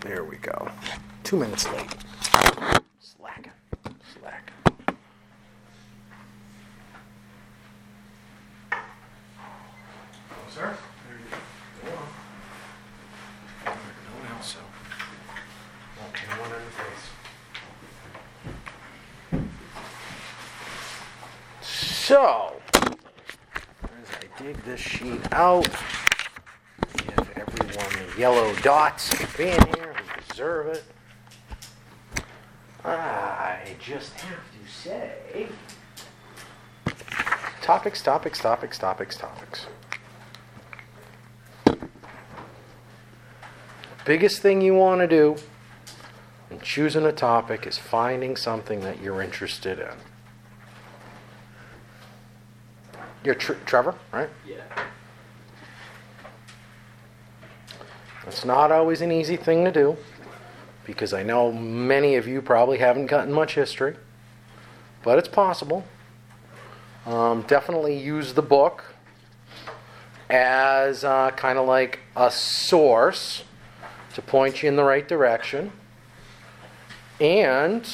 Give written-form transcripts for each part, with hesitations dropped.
There we go. 2 minutes late. Slack. Oh, sir? There you go. Go on. No one else, so. Okay, no one in the face. So, as I dig this sheet out, give everyone the yellow dots for being here who deserve it. I just have to say, topics. Biggest thing you want to do in choosing a topic is finding something that you're interested in. You're Trevor, right? Yeah. It's not always an easy thing to do, because I know many of you probably haven't gotten much history, but it's possible. Definitely use the book as kind of like a source to point you in the right direction. And,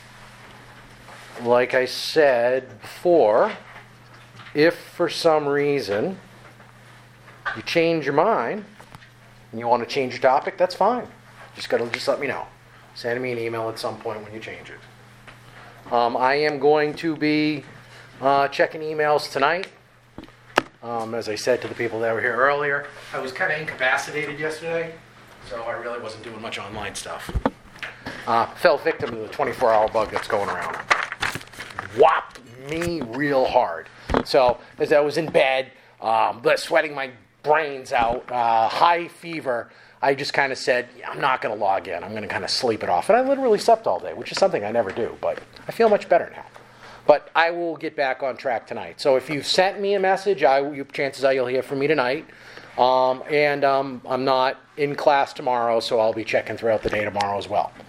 like I said before, if for some reason you change your mind and you want to change your topic, that's fine. Just let me know. Send me an email at some point when you change it. I am going to be checking emails tonight. As I said to the people that were here earlier, I was kind of incapacitated yesterday, so I really wasn't doing much online stuff. Fell victim to the 24-hour bug that's going around. Whopped me real hard. So as I was in bed, sweating my brains out, high fever, I just kind of said, I'm not going to log in. I'm going to kind of sleep it off. And I literally slept all day, which is something I never do, but I feel much better now. But I will get back on track tonight. So if you've sent me a message, chances are you'll hear from me tonight. I'm not in class tomorrow, so I'll be checking throughout the day tomorrow as well.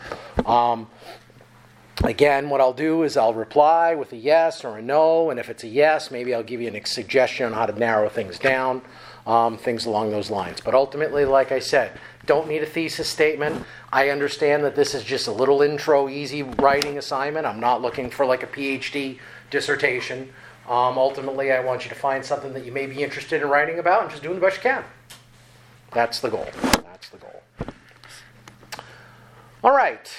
Again, what I'll do is I'll reply with a yes or a no, and if it's a yes, maybe I'll give you a suggestion on how to narrow things down, things along those lines. But ultimately, like I said, don't need a thesis statement. I understand that this is just a little intro, easy writing assignment. I'm not looking for like a PhD dissertation. Ultimately, I want you to find something that you may be interested in writing about and just doing the best you can. That's the goal. All right.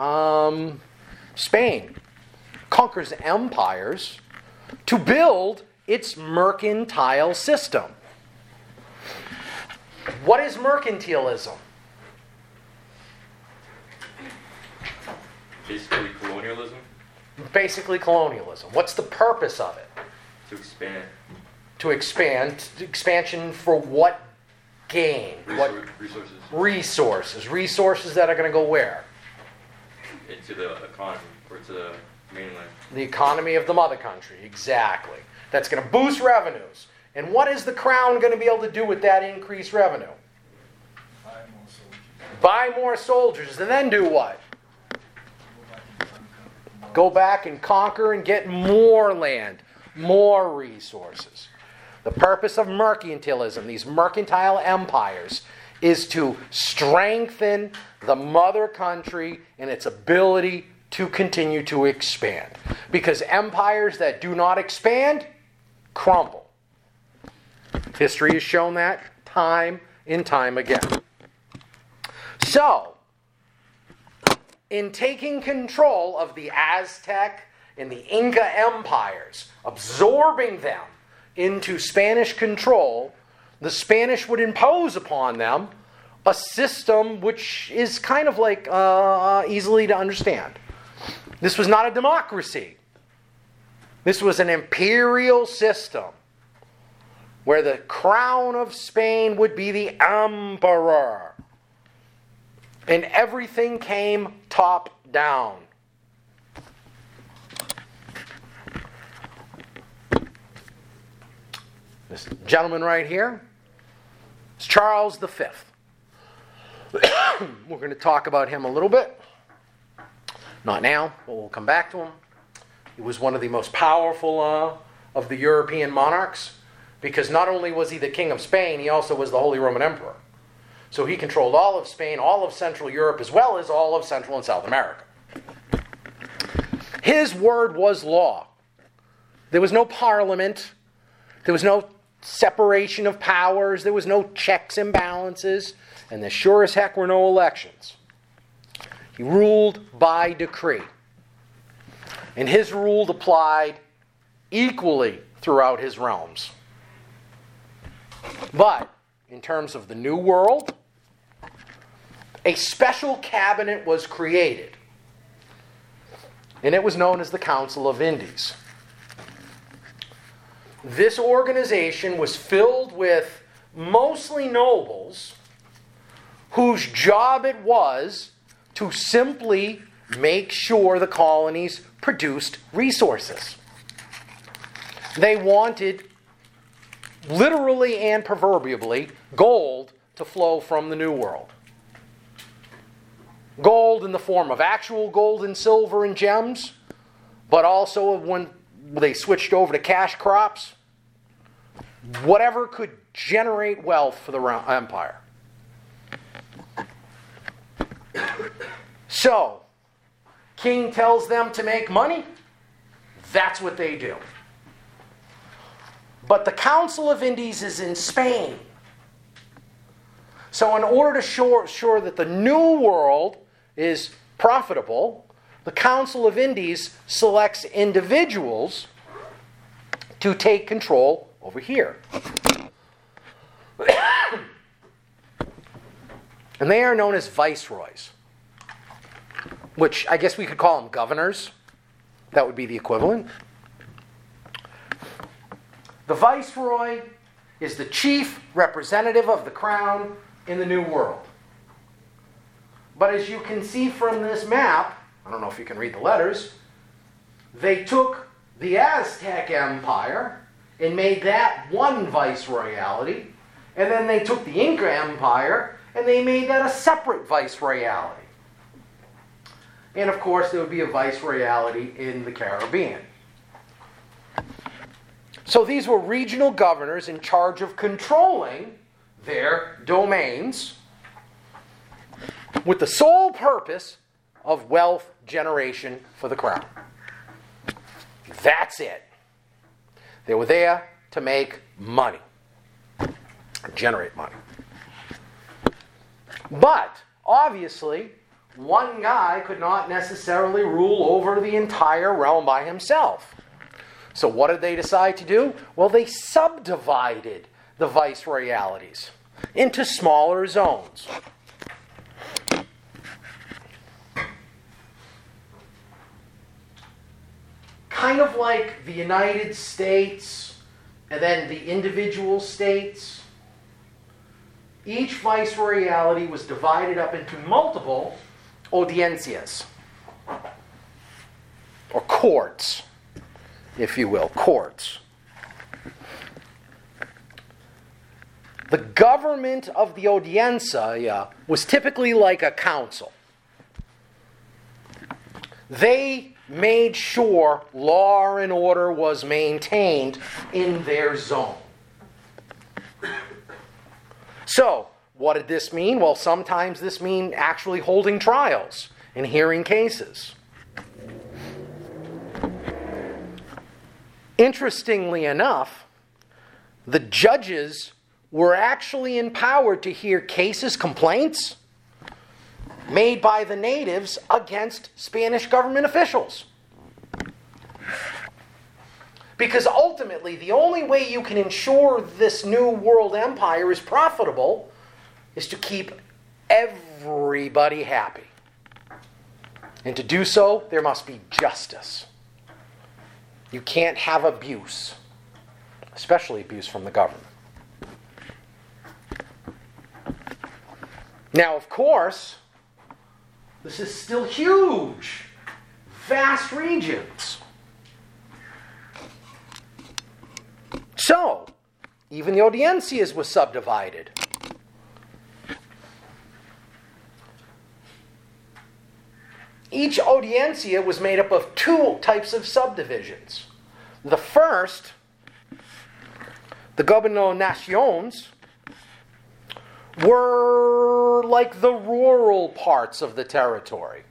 Spain conquers empires to build its mercantile system. What is mercantilism? Basically colonialism. Basically colonialism. What's the purpose of it? To expand. To expand. Expansion for what gain? Resources. Resources that are going to go where? Into the economy, or to the mainland. The economy of the mother country, exactly. That's going to boost revenues. And what is the crown going to be able to do with that increased revenue? Buy more soldiers. And then do what? Go back and conquer and get more land, more resources. The purpose of mercantilism, these mercantile empires, is to strengthen the mother country and its ability to continue to expand. Because empires that do not expand crumble. History has shown that time and time again. So, in taking control of the Aztec and the Inca empires, absorbing them into Spanish control, the Spanish would impose upon them a system which is kind of like easily to understand. This was not a democracy. This was an imperial system where the crown of Spain would be the emperor. And everything came top down. This gentleman right here is Charles V. We're going to talk about him a little bit. Not now, but we'll come back to him. He was one of the most powerful of the European monarchs, because not only was he the king of Spain, he also was the Holy Roman Emperor. So he controlled all of Spain, all of Central Europe, as well as all of Central and South America. His word was law. There was no parliament. There was no separation of powers. There was no checks and balances. And there sure as heck were no elections. He ruled by decree. And his rule applied equally throughout his realms. But in terms of the New World, a special cabinet was created. And it was known as the Council of Indies. This organization was filled with mostly nobles whose job it was to simply make sure the colonies produced resources. They wanted, literally and proverbially, gold to flow from the New World. Gold in the form of actual gold and silver and gems, but also when they switched over to cash crops, whatever could generate wealth for the empire. So, king tells them to make money, that's what they do. But the Council of Indies is in Spain. So in order to ensure that the New World is profitable, the Council of Indies selects individuals to take control over here. And they are known as viceroys, which I guess we could call them governors. That would be the equivalent. The viceroy is the chief representative of the crown in the New World. But as you can see from this map, I don't know if you can read the letters, they took the Aztec Empire and made that one viceroyalty, and then they took the Inca Empire and they made that a separate viceroyalty. And of course there would be a viceroyalty in the Caribbean. So these were regional governors in charge of controlling their domains with the sole purpose of wealth generation for the crown. That's it. They were there to make money, generate money. But, obviously, one guy could not necessarily rule over the entire realm by himself. So what did they decide to do? Well, they subdivided the viceroyalities into smaller zones. Kind of like the United States and then the individual states. Each viceroyalty was divided up into multiple audiencias, or courts, if you will, courts. The government of the audiencia was typically like a council. They made sure law and order was maintained in their zone. So, what did this mean? Well, sometimes this means actually holding trials and hearing cases. Interestingly enough, the judges were actually empowered to hear cases, complaints made by the natives against Spanish government officials. Because ultimately, the only way you can ensure this new world empire is profitable is to keep everybody happy. And to do so, there must be justice. You can't have abuse, especially abuse from the government. Now, of course, this is still huge, vast regions. So, even the audiencias was subdivided. Each audiencia was made up of two types of subdivisions. The first, the gobernaciones, were like the rural parts of the territory.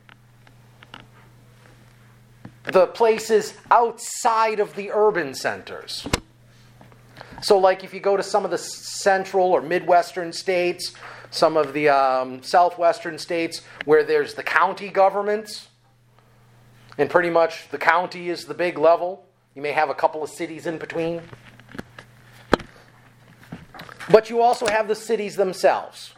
The places outside of the urban centers. So like if you go to some of the central or midwestern states, some of the southwestern states where there's the county governments, and pretty much the county is the big level. You may have a couple of cities in between. But you also have the cities themselves.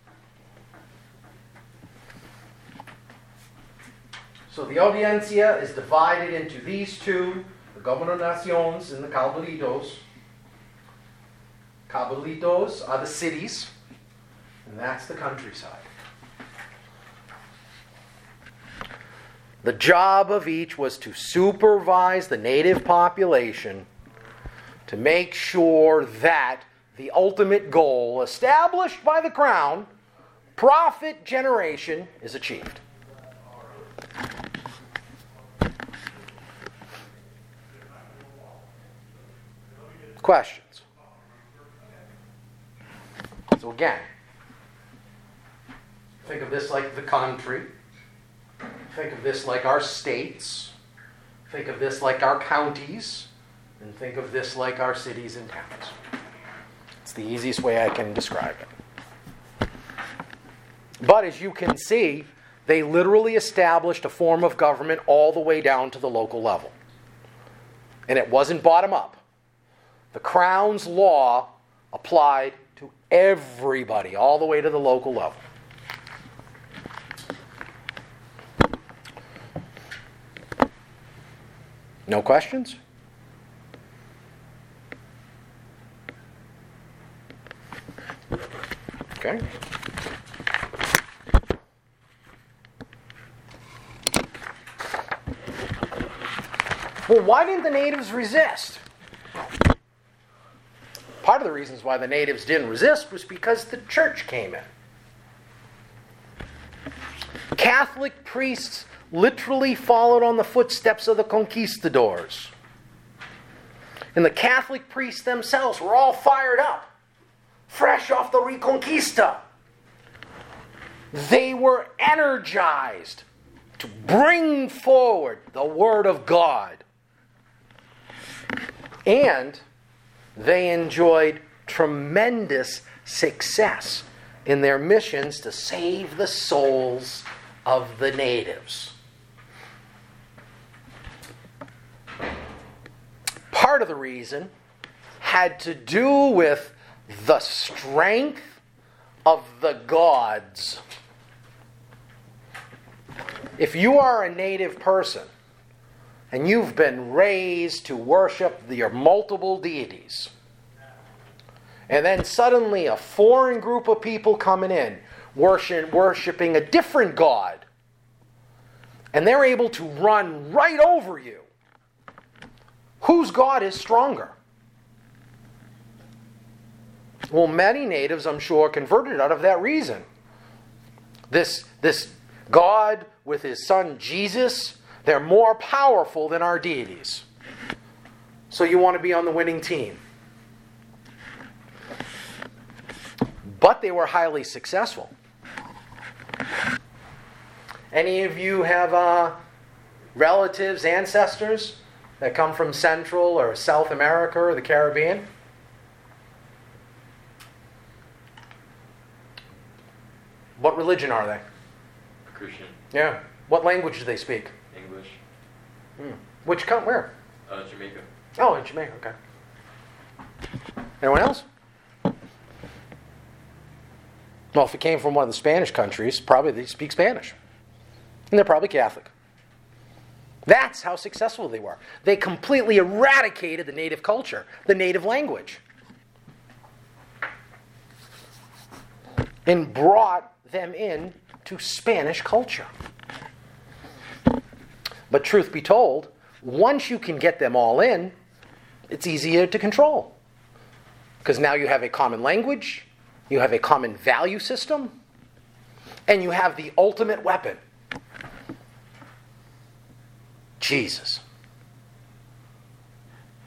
So the audiencia is divided into these two, the gobernaciones and the cabildos. Cabildos are the cities, and that's the countryside. The job of each was to supervise the native population to make sure that the ultimate goal established by the crown, profit generation, is achieved. Questions? So again, think of this like the country. Think of this like our states. Think of this like our counties. And think of this like our cities and towns. It's the easiest way I can describe it. But as you can see, they literally established a form of government all the way down to the local level. And it wasn't bottom up. The Crown's law applied to everybody, all the way to the local level. No questions? Okay. Well, why didn't the natives resist? Part of the reasons why the natives didn't resist was because the church came in. Catholic priests literally followed on the footsteps of the conquistadors. And the Catholic priests themselves were all fired up, fresh off the Reconquista. They were energized to bring forward the Word of God. And they enjoyed tremendous success in their missions to save the souls of the natives. Part of the reason had to do with the strength of the gods. If you are a native person and you've been raised to worship your multiple deities, and then suddenly a foreign group of people coming in worshiping a different god, and they're able to run right over you, whose god is stronger? Well, many natives, I'm sure, converted out of that reason. This God with his son Jesus, they're more powerful than our deities. So you want to be on the winning team. But they were highly successful. Any of you have relatives, ancestors that come from Central or South America or the Caribbean? What religion are they? Christian. Yeah. What language do they speak? English. Which country? Where? Jamaica. Oh, in Jamaica. Okay. Anyone else? Well, if it came from one of the Spanish countries, probably they speak Spanish. And they're probably Catholic. That's how successful they were. They completely eradicated the native culture, the native language, and brought them in to Spanish culture. But truth be told, once you can get them all in, it's easier to control. Because now you have a common language, you have a common value system, and you have the ultimate weapon. Jesus.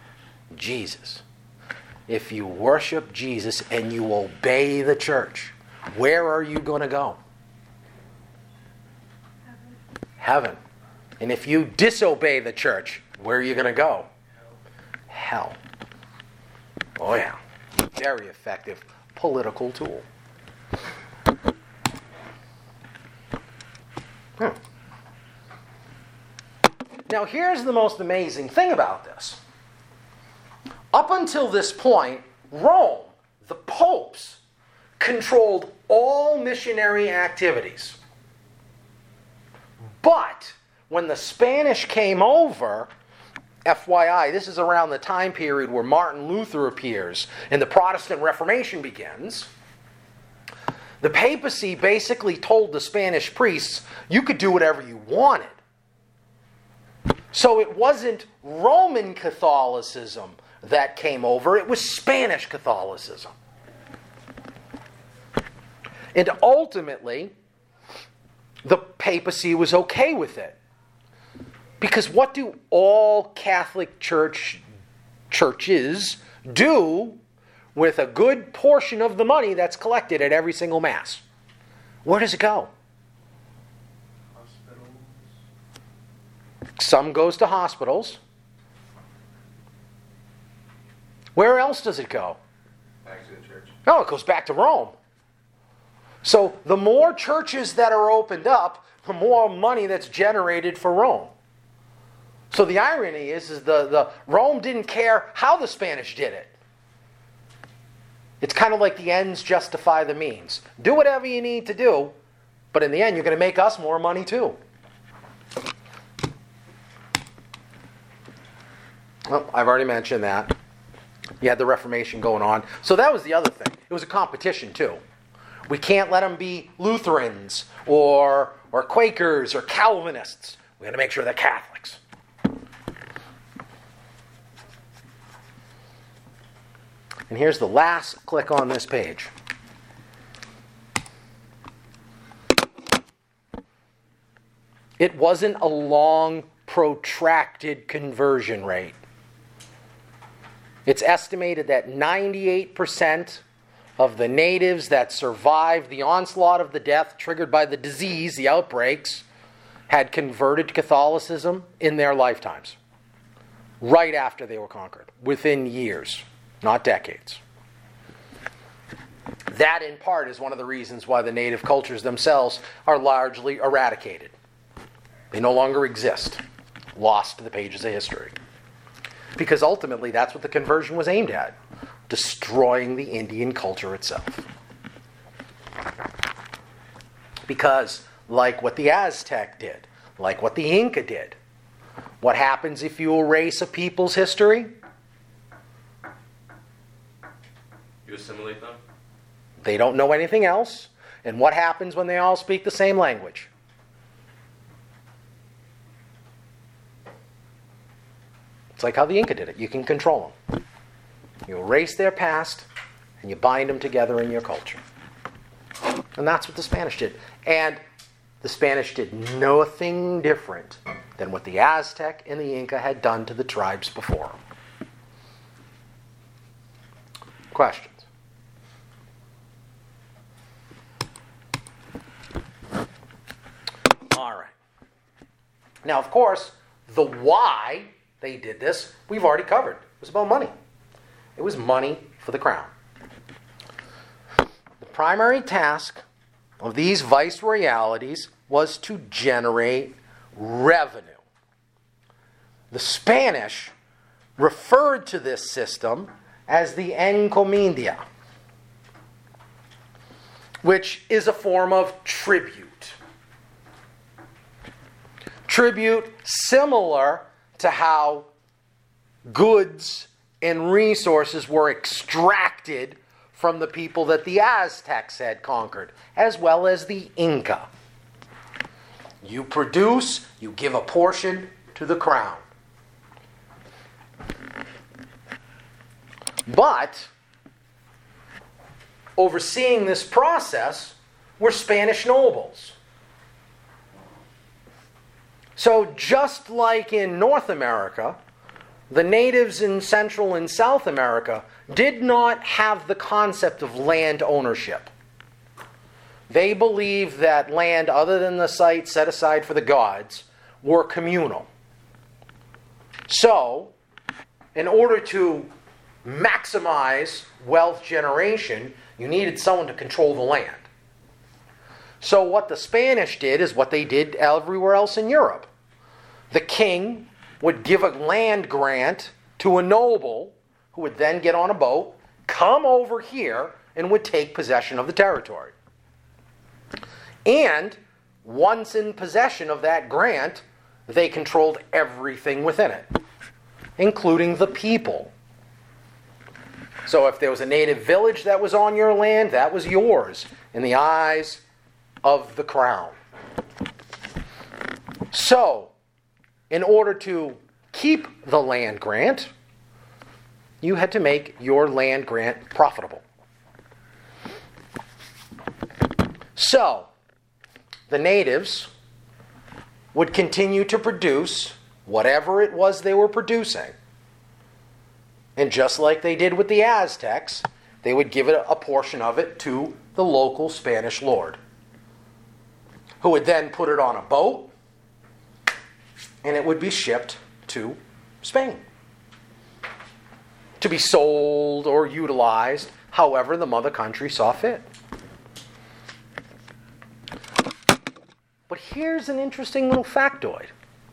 Jesus. If you worship Jesus and you obey the church, Where are you going to go? Heaven. And if you disobey the church, where are you going to go? Hell. Oh yeah. Very effective political tool. Now here's the most amazing thing about this. Up until this point, Rome, the popes, controlled all missionary activities. But when the Spanish came over, FYI, this is around the time period where Martin Luther appears and the Protestant Reformation begins, the papacy basically told the Spanish priests, you could do whatever you wanted. So it wasn't Roman Catholicism that came over, it was Spanish Catholicism. And ultimately, the papacy was okay with it. Because what do all Catholic churches do with a good portion of the money that's collected at every single Mass? Where does it go? Hospitals. Some goes to hospitals. Where else does it go? Back to the church. No, it goes back to Rome. So the more churches that are opened up, the more money that's generated for Rome. So the irony is the Rome didn't care how the Spanish did it. It's kind of like the ends justify the means. Do whatever you need to do, but in the end, you're going to make us more money too. Well, I've already mentioned that. You had the Reformation going on. So that was the other thing. It was a competition too. We can't let them be Lutherans or Quakers or Calvinists. We got to make sure they're Catholics. And here's the last click on this page. It wasn't a long, protracted conversion rate. It's estimated that 98% of the natives that survived the onslaught of the death triggered by the disease, the outbreaks, had converted to Catholicism in their lifetimes. Right after they were conquered. Within years, not decades. That, in part, is one of the reasons why the native cultures themselves are largely eradicated. They no longer exist. Lost to the pages of history. Because ultimately, that's what the conversion was aimed at. Destroying the Indian culture itself. Because, like what the Aztec did, like what the Inca did, what happens if you erase a people's history? You assimilate them? They don't know anything else. And what happens when they all speak the same language? It's like how the Inca did it. You can control them. You erase their past, and you bind them together in your culture. And that's what the Spanish did. And the Spanish did nothing different than what the Aztec and the Inca had done to the tribes before them. Questions? All right. Now, of course, the why they did this, we've already covered. It was about money. It was money for the crown. The primary task of these viceroyalities was to generate revenue. The Spanish referred to this system as the encomienda, which is a form of tribute. Tribute similar to how goods and resources were extracted from the people that the Aztecs had conquered, as well as the Inca. You produce, you give a portion to the crown. But overseeing this process were Spanish nobles. So just like in North America, the natives in Central and South America did not have the concept of land ownership. They believed that land other than the site set aside for the gods were communal. So, in order to maximize wealth generation, you needed someone to control the land. So what the Spanish did is what they did everywhere else in Europe. The king would give a land grant to a noble who would then get on a boat, come over here, and would take possession of the territory. And once in possession of that grant, they controlled everything within it, including the people. So if there was a native village that was on your land, that was yours in the eyes of the crown. So, in order to keep the land grant, you had to make your land grant profitable. So, the natives would continue to produce whatever it was they were producing. And just like they did with the Aztecs, they would give it a portion of it to the local Spanish lord, who would then put it on a boat, and it would be shipped to Spain to be sold or utilized however the mother country saw fit. But here's an interesting little factoid.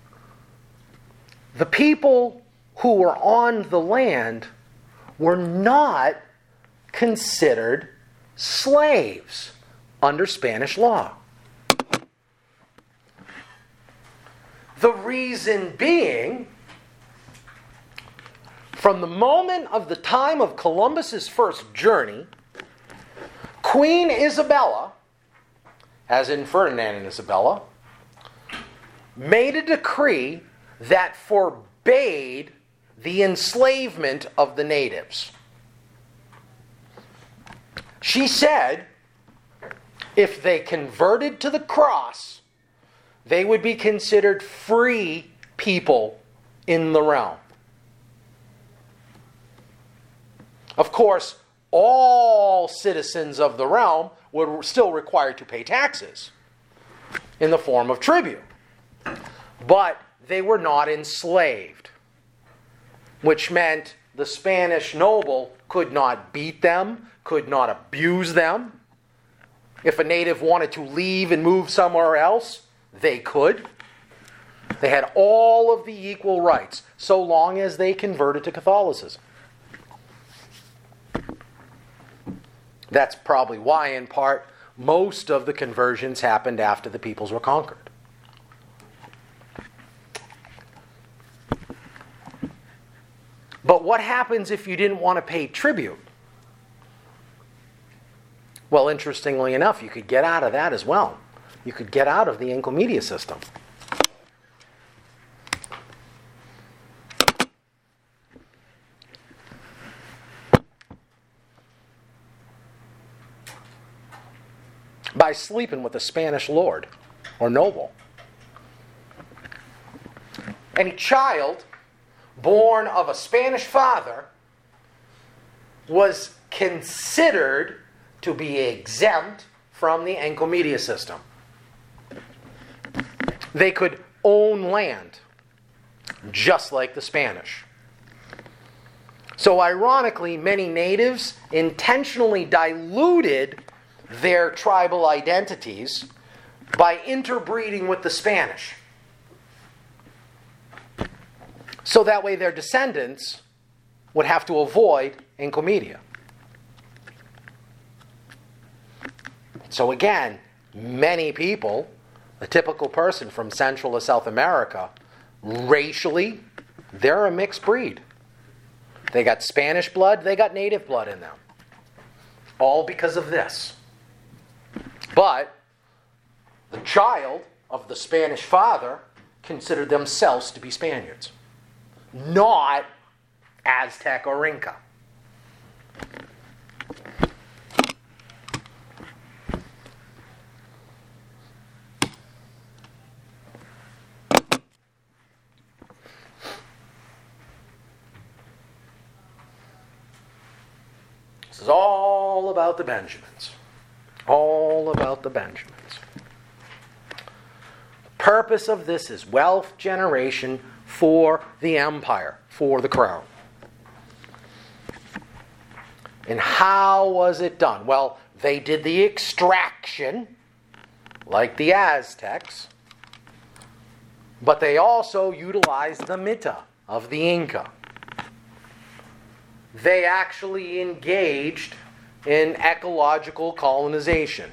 The people who were on the land were not considered slaves under Spanish law. The reason being, from the moment of the time of Columbus's first journey, Queen Isabella, as in Ferdinand and Isabella, made a decree that forbade the enslavement of the natives. She said if they converted to the cross, they would be considered free people in the realm. Of course, all citizens of the realm were still required to pay taxes in the form of tribute. But they were not enslaved, which meant the Spanish noble could not beat them, could not abuse them. If a native wanted to leave and move somewhere else, they could. They had all of the equal rights, so long as they converted to Catholicism. That's probably why, in part, most of the conversions happened after the peoples were conquered. But what happens if you didn't want to pay tribute? Well, interestingly enough, you could get out of that as well. You could get out of the encomienda system. By sleeping with a Spanish lord or noble. Any child born of a Spanish father was considered to be exempt from the encomienda system. They could own land, just like the Spanish. So ironically, many natives intentionally diluted their tribal identities by interbreeding with the Spanish. So that way their descendants would have to avoid encomienda. So again, many people, a typical person from Central or South America, racially, they're a mixed breed. They got Spanish blood, they got native blood in them. All because of this. But the child of the Spanish father considered themselves to be Spaniards, not Aztec or Inca. This is all about the Benjamins. All about the Benjamins. The purpose of this is wealth generation for the empire, for the crown. And how was it done? Well, they did the extraction, like the Aztecs, but they also utilized the mita of the Inca. They actually engaged in ecological colonization,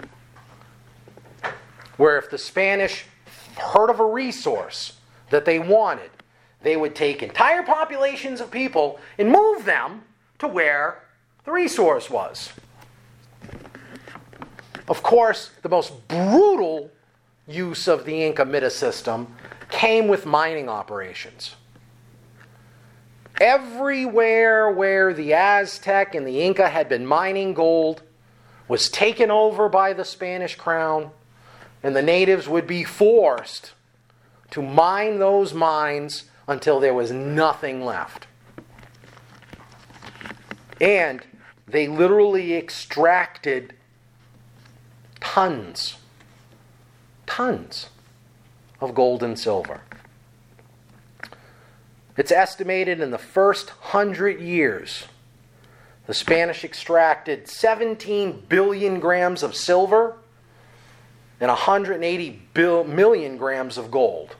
where if the Spanish heard of a resource that they wanted, they would take entire populations of people and move them to where the resource was. Of course, the most brutal use of the Inca mita system came with mining operations. Everywhere where the Aztec and the Inca had been mining gold was taken over by the Spanish crown, and the natives would be forced to mine those mines until there was nothing left. And they literally extracted tons of gold and silver. It's estimated in the first 100 years, the Spanish extracted 17 billion grams of silver and 180 million grams of gold.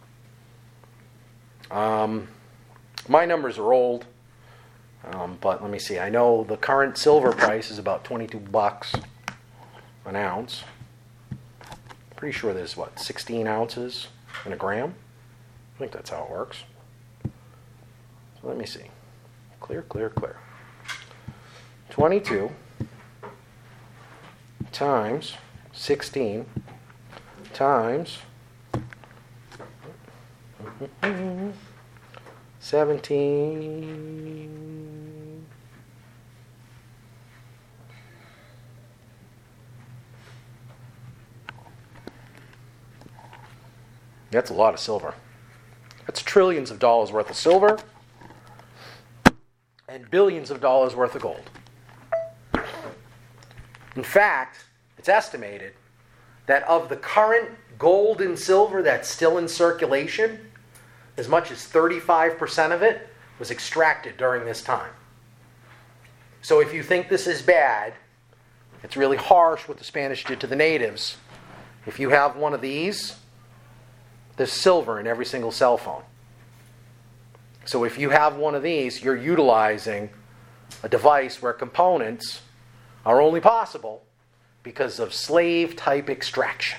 My numbers are old, but let me see. I know the current silver price is about $22 an ounce. Pretty sure there's, 16 ounces in a gram? I think that's how it works. So let me see. Clear. 22 times 16 times 17. That's a lot of silver. That's trillions of dollars worth of silver and billions of dollars worth of gold. In fact, it's estimated that of the current gold and silver that's still in circulation, as much as 35% of it was extracted during this time. So if you think this is bad, it's really harsh what the Spanish did to the natives. If you have one of these, there's silver in every single cell phone. So if you have one of these, you're utilizing a device where components are only possible because of slave-type extraction.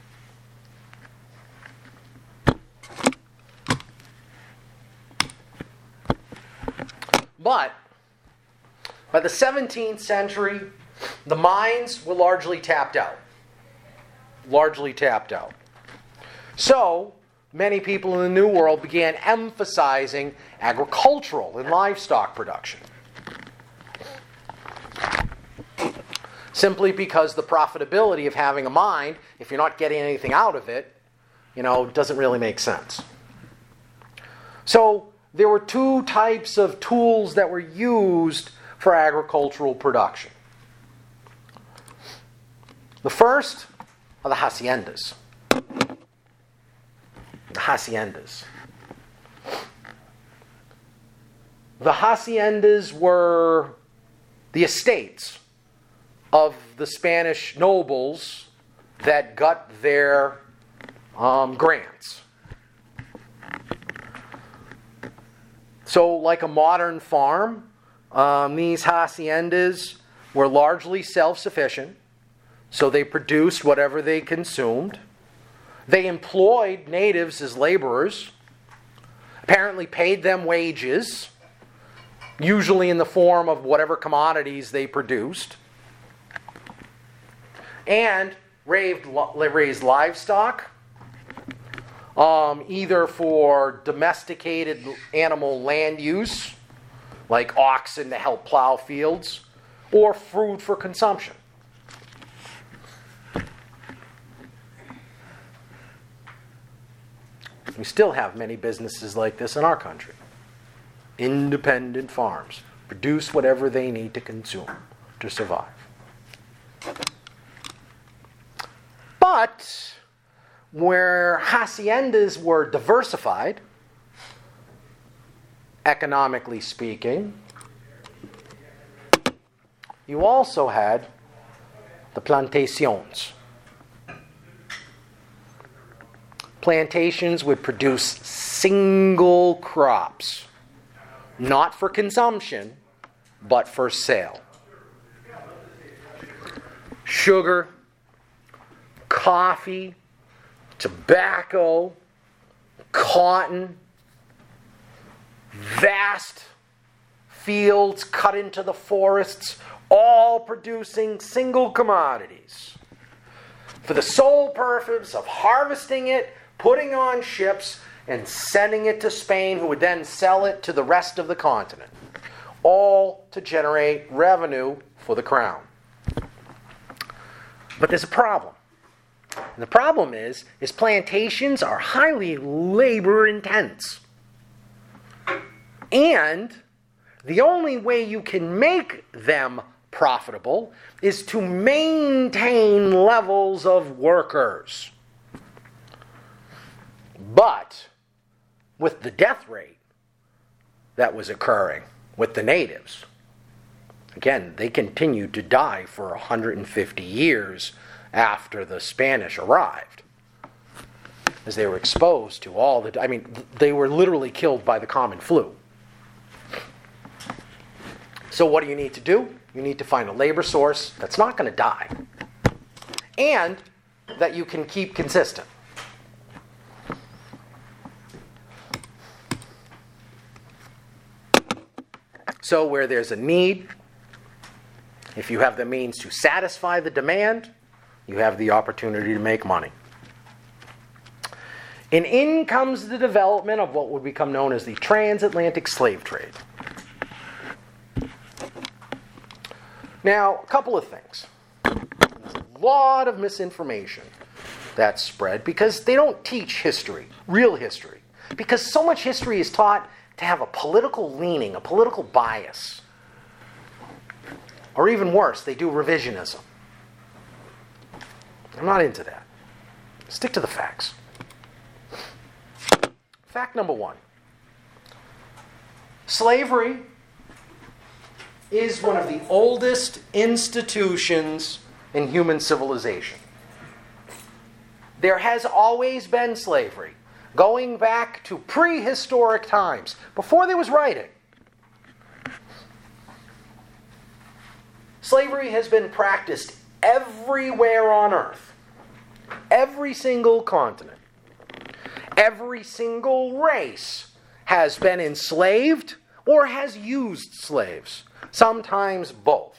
But by the 17th century, the mines were largely tapped out. So, many people in the New World began emphasizing agricultural and livestock production. Simply because the profitability of having a mine, if you're not getting anything out of it, doesn't really make sense. So, there were two types of tools that were used for agricultural production. The first are the haciendas. The haciendas were the estates of the Spanish nobles that got their grants. So, like a modern farm, these haciendas were largely self-sufficient, so they produced whatever they consumed. They employed natives as laborers, apparently paid them wages, usually in the form of whatever commodities they produced, and raised livestock, either for domesticated animal land use, like oxen to help plow fields, or food for consumption. We still have many businesses like this in our country. Independent farms produce whatever they need to consume to survive. where haciendas were diversified, economically speaking, you also had the plantations. Plantations would produce single crops, not for consumption, but for sale. Sugar, coffee, tobacco, cotton, vast fields cut into the forests, all producing single commodities for the sole purpose of harvesting it, putting on ships, and sending it to Spain, who would then sell it to the rest of the continent, all to generate revenue for the crown. But there's a problem. And the problem is plantations are highly labor intense. And the only way you can make them profitable is to maintain levels of workers. But with the death rate that was occurring with the natives, again, they continued to die for 150 years after the Spanish arrived, as they were exposed to all the... they were literally killed by the common flu. So what do you need to do? You need to find a labor source that's not going to die and that you can keep consistent. So where there's a need, if you have the means to satisfy the demand, you have the opportunity to make money. And in comes the development of what would become known as the transatlantic slave trade. Now, a couple of things. There's a lot of misinformation that's spread because they don't teach history, real history. Because so much history is taught to have a political leaning, a political bias. Or even worse, they do revisionism. I'm not into that. Stick to the facts. Fact number one. Slavery is one of the oldest institutions in human civilization. There has always been slavery, going back to prehistoric times, before there was writing. Slavery has been practiced everywhere on earth, every single continent. Every single race has been enslaved or has used slaves, sometimes both.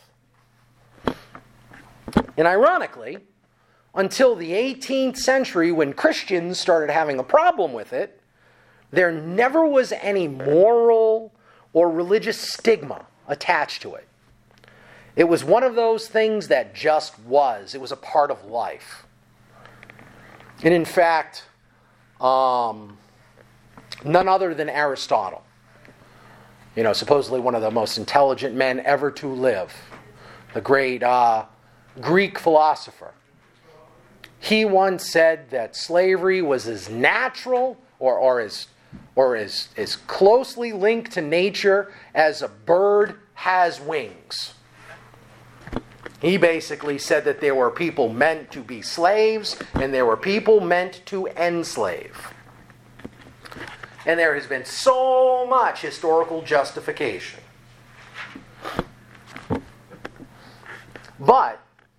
And ironically, until the 18th century, when Christians started having a problem with it, there never was any moral or religious stigma attached to it. It was one of those things that just was. It was a part of life. And in fact, none other than Aristotle, supposedly one of the most intelligent men ever to live, the great Greek philosopher, he once said that slavery was as natural or as closely linked to nature as a bird has wings. He basically said that there were people meant to be slaves and there were people meant to enslave. And there has been so much historical justification. But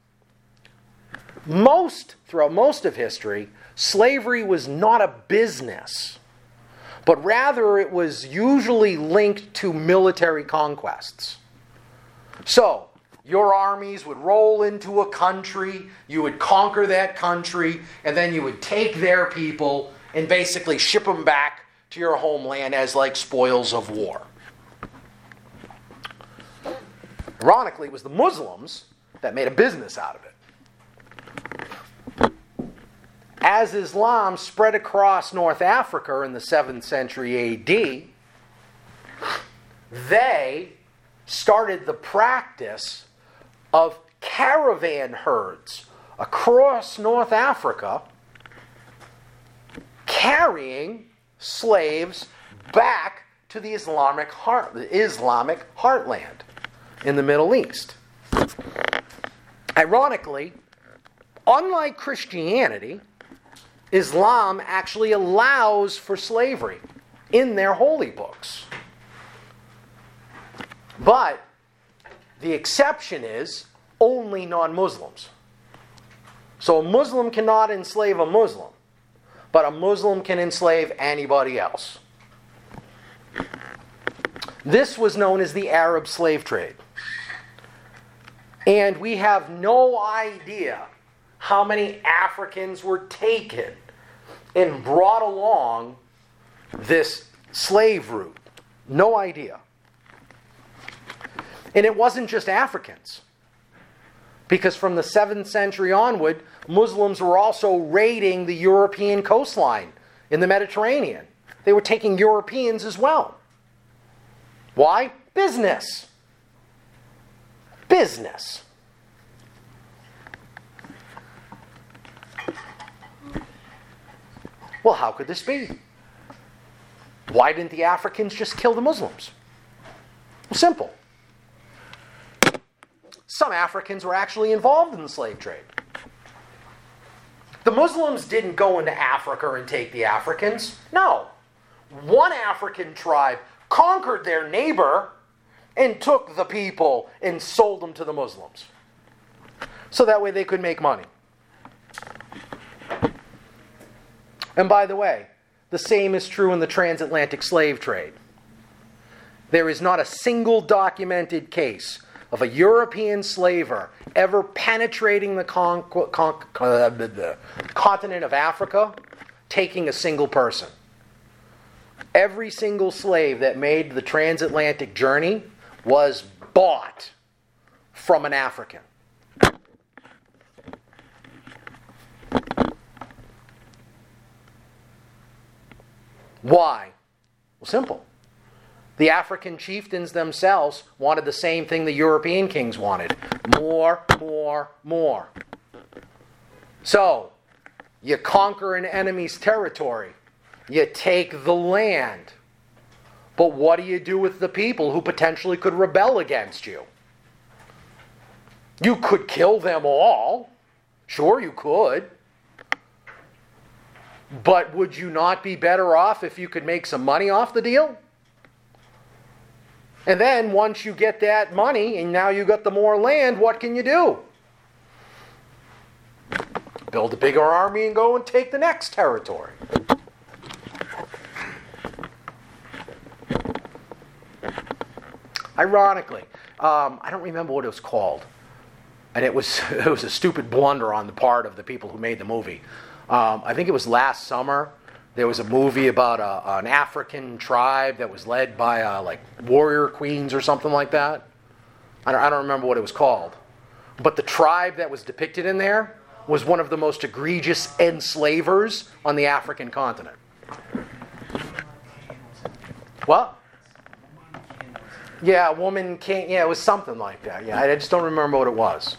throughout most of history, slavery was not a business, but rather it was usually linked to military conquests. So, your armies would roll into a country, you would conquer that country, and then you would take their people and basically ship them back to your homeland as like spoils of war. Ironically, it was the Muslims that made a business out of it. As Islam spread across North Africa in the 7th century AD, they started the practice of caravan herds across North Africa carrying slaves back to the Islamic heartland in the Middle East. Ironically, unlike Christianity, Islam actually allows for slavery in their holy books. But the exception is only non-Muslims. So a Muslim cannot enslave a Muslim, but a Muslim can enslave anybody else. This was known as the Arab slave trade. And we have no idea how many Africans were taken and brought along this slave route. No idea. And it wasn't just Africans. Because from the 7th century onward, Muslims were also raiding the European coastline in the Mediterranean. They were taking Europeans as well. Why? Business. Business. Well, how could this be? Why didn't the Africans just kill the Muslims? Well, simple. Some Africans were actually involved in the slave trade. The Muslims didn't go into Africa and take the Africans. No. One African tribe conquered their neighbor and took the people and sold them to the Muslims. So that way they could make money. And by the way, the same is true in the transatlantic slave trade. There is not a single documented case of a European slaver ever penetrating the continent of Africa, taking a single person. Every single slave that made the transatlantic journey was bought from an African. Why? Well, simple. The African chieftains themselves wanted the same thing the European kings wanted. More, more, more. So, you conquer an enemy's territory. You take the land. But what do you do with the people who potentially could rebel against you? You could kill them all. Sure, you could. But would you not be better off if you could make some money off the deal? And then once you get that money and now you got the more land, what can you do? Build a bigger army and go and take the next territory. Ironically, I don't remember what it was called. And it was a stupid blunder on the part of the people who made the movie. I think it was last summer. There was a movie about an African tribe that was led by like warrior queens or something like that. I don't remember what it was called. But the tribe that was depicted in there was one of the most egregious enslavers on the African continent. What? Yeah, a woman king. Yeah, it was something like that. Yeah, I just don't remember what it was.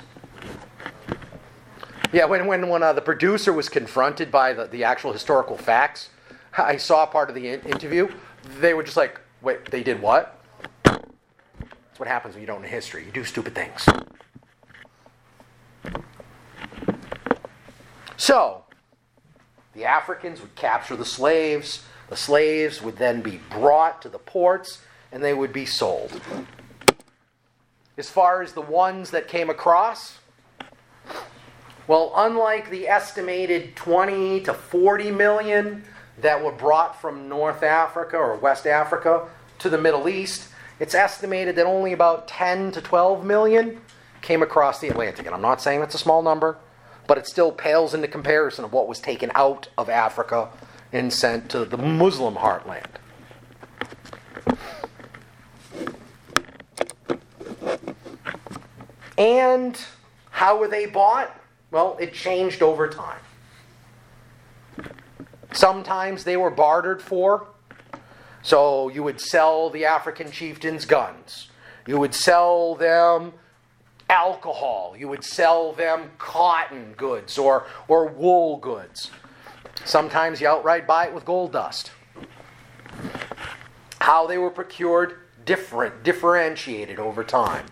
Yeah, when the producer was confronted by the actual historical facts, I saw part of the interview. They were just like, wait, they did what? That's what happens when you don't know history. You do stupid things. So, the Africans would capture the slaves. The slaves would then be brought to the ports, and they would be sold. As far as the ones that came across, well, unlike the estimated 20 to 40 million that were brought from North Africa or West Africa to the Middle East, it's estimated that only about 10 to 12 million came across the Atlantic. And I'm not saying that's a small number, but it still pales into comparison of what was taken out of Africa and sent to the Muslim heartland. And how were they bought? Well, it changed over time. Sometimes they were bartered for. So you would sell the African chieftains guns. You would sell them alcohol. You would sell them cotton goods or wool goods. Sometimes you outright buy it with gold dust. How they were procured, differentiated over time.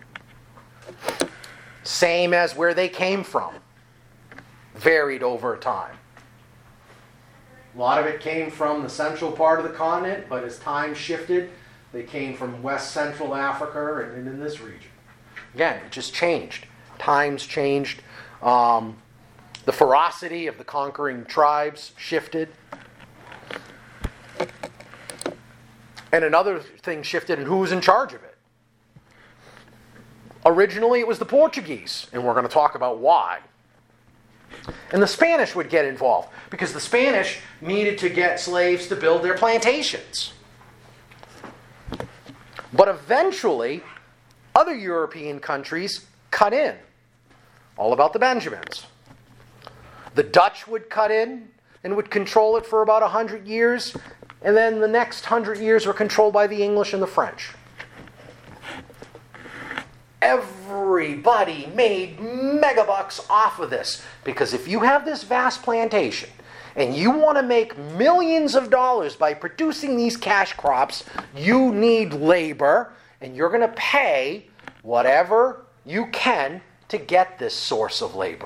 Same as where they came from, varied over time. A lot of it came from the central part of the continent, but as time shifted, they came from West Central Africa and in this region. Again, it just changed. Times changed. The ferocity of the conquering tribes shifted. And another thing shifted in who was in charge of it. Originally, it was the Portuguese, and we're going to talk about why. And the Spanish would get involved, because the Spanish needed to get slaves to build their plantations. But eventually, other European countries cut in. All about the Benjamins. The Dutch would cut in and would control it for about 100 years, and then the next 100 years were controlled by the English and the French. Everybody made megabucks off of this, because if you have this vast plantation and you want to make millions of dollars by producing these cash crops, you need labor, and you're going to pay whatever you can to get this source of labor.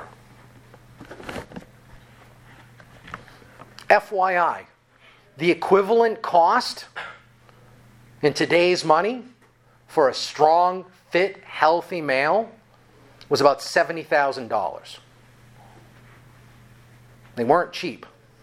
FYI, the equivalent cost in today's money for a strong, fit, healthy male was about $70,000. They weren't cheap.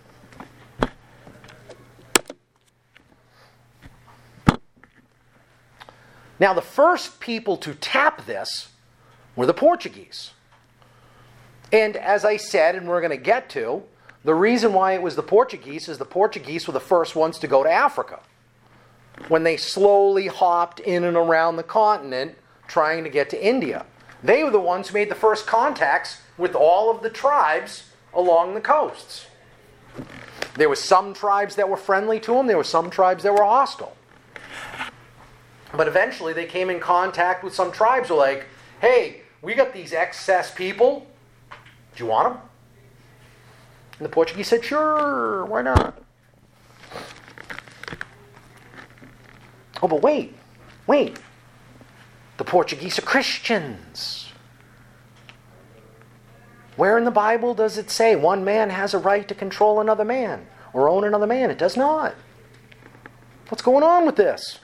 Now, the first people to tap this were the Portuguese. And as I said, and we're going to get to, the reason why it was the Portuguese is the Portuguese were the first ones to go to Africa. When they slowly hopped in and around the continent trying to get to India. They were the ones who made the first contacts with all of the tribes along the coasts. There were some tribes that were friendly to them. There were some tribes that were hostile. But eventually they came in contact with some tribes who were like, hey, we got these excess people. Do you want them? And the Portuguese said, sure, why not? Oh, but wait. The Portuguese are Christians. Where in the Bible does it say one man has a right to control another man or own another man? It does not. What's going on with this?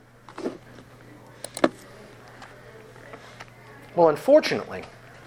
Well, unfortunately,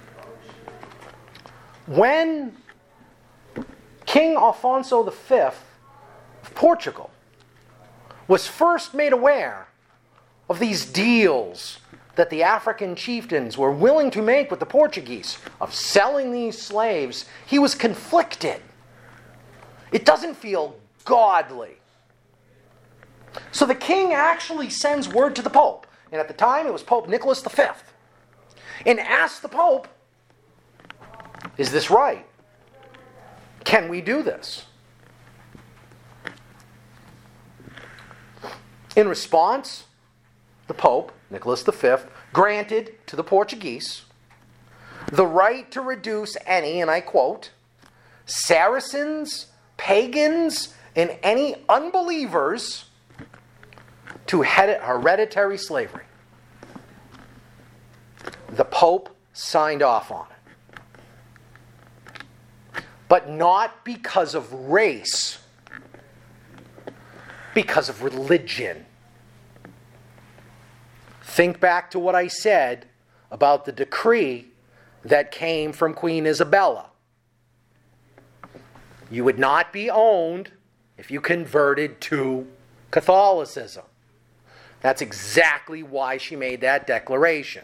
when King Alfonso V of Portugal was first made aware of these deals that the African chieftains were willing to make with the Portuguese of selling these slaves, he was conflicted. It doesn't feel godly. So the king actually sends word to the Pope, and at the time it was Pope Nicholas V, and asks the Pope, is this right? Can we do this? In response, the Pope, Nicholas V, granted to the Portuguese the right to reduce any, and I quote, Saracens, pagans, and any unbelievers to hereditary slavery. The Pope signed off on it. But not because of race, because of religion. Think back to what I said about the decree that came from Queen Isabella. You would not be owned if you converted to Catholicism. That's exactly why she made that declaration.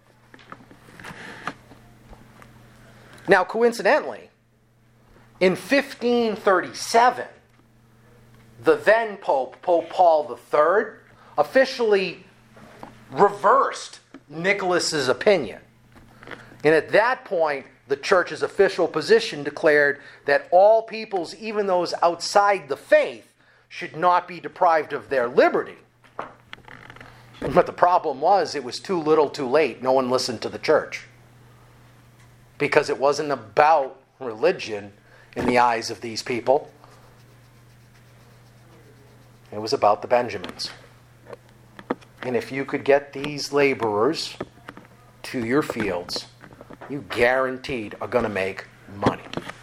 Now, coincidentally, in 1537, the then Pope, Pope Paul III, officially reversed Nicholas's opinion. And at that point, the church's official position declared that all peoples, even those outside the faith, should not be deprived of their liberty. But the problem was, it was too little too late. No one listened to the church. Because it wasn't about religion. in the eyes of these people. It was about the Benjamins. And if you could get these laborers to your fields, you guaranteed are going to make money.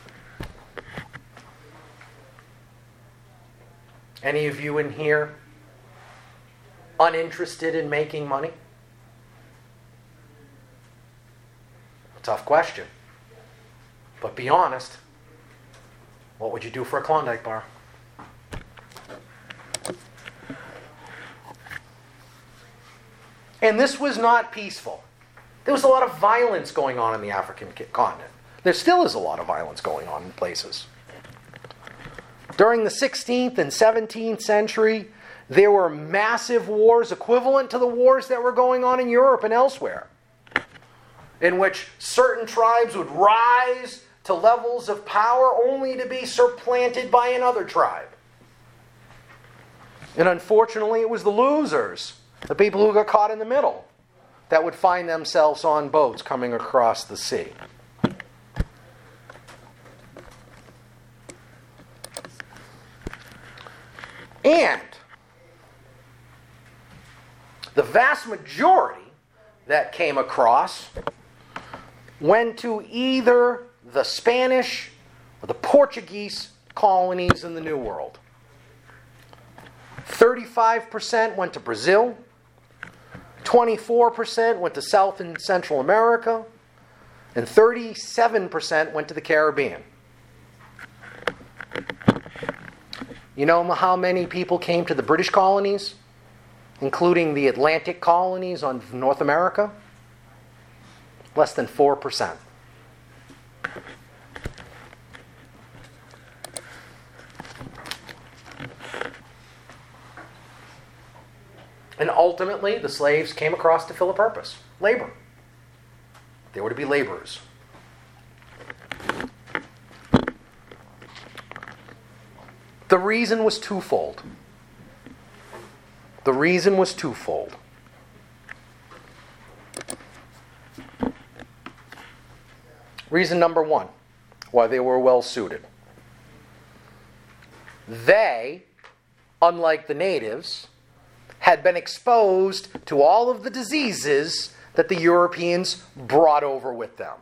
Any of you in here uninterested in making money? Tough question. But be honest. What would you do for a Klondike bar? And this was not peaceful. There was a lot of violence going on in the African continent. There still is a lot of violence going on in places. During the 16th and 17th century, there were massive wars equivalent to the wars that were going on in Europe and elsewhere, in which certain tribes would rise to levels of power only to be supplanted by another tribe. And unfortunately, it was the losers, the people who got caught in the middle, that would find themselves on boats coming across the sea. And the vast majority that came across went to either the Spanish or the Portuguese colonies in the New World. 35% went to Brazil, 24% went to South and Central America, and 37% went to the Caribbean. You know how many people came to the British colonies, including the Atlantic colonies on North America? Less than 4%. And ultimately, the slaves came across to fill a purpose: labor. They were to be laborers. The reason was twofold. Reason number one, why they were well suited. They, unlike the natives, had been exposed to all of the diseases that the Europeans brought over with them.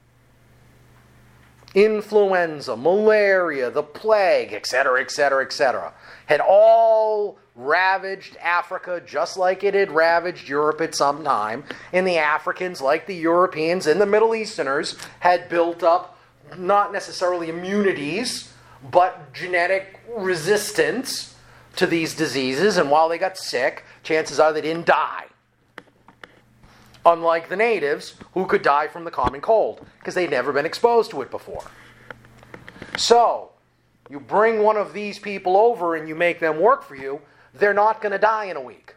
Influenza, malaria, the plague, etc., etc., etc., had all ravaged Africa just like it had ravaged Europe at some time. And the Africans, like the Europeans and the Middle Easterners, had built up not necessarily immunities, but genetic resistance to these diseases. And while they got sick, chances are they didn't die. Unlike the natives, who could die from the common cold, because they'd never been exposed to it before. So, you bring one of these people over and you make them work for you, they're not going to die in a week.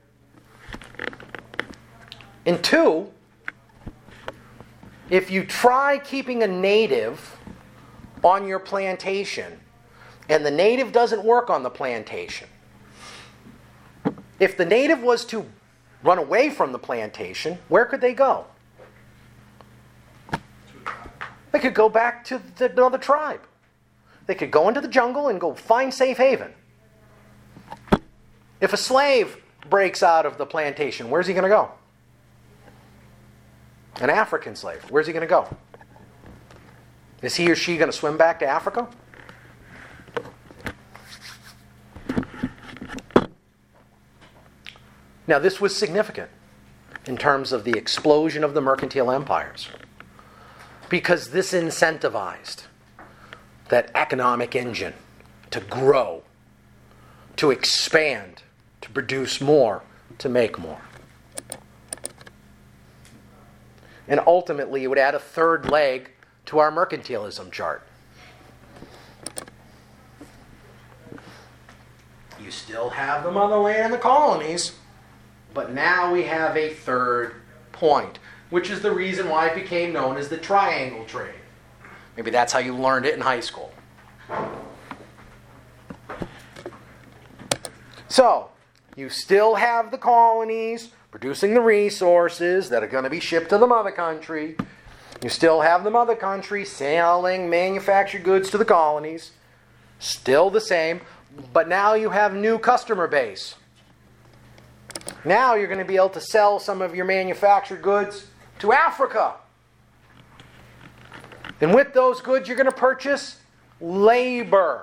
And two, if you try keeping a native on your plantation, and the native doesn't work on the plantation, if the native was to run away from the plantation, where could they go? They could go back to another tribe. They could go into the jungle and go find safe haven. If a slave breaks out of the plantation, where's he going to go? An African slave, where's he going to go? Is he or she going to swim back to Africa? Now, this was significant in terms of the explosion of the mercantile empires, because this incentivized that economic engine to grow, to expand, to produce more, to make more. And ultimately, it would add a third leg to our mercantilism chart. You still have the motherland and the colonies, but now we have a third point, which is the reason why it became known as the triangle trade. Maybe that's how you learned it in high school. So, you still have the colonies producing the resources that are going to be shipped to the mother country. You still have the mother country selling manufactured goods to the colonies. Still the same. But now you have new customer base. Now you're going to be able to sell some of your manufactured goods to Africa. And with those goods, you're going to purchase labor.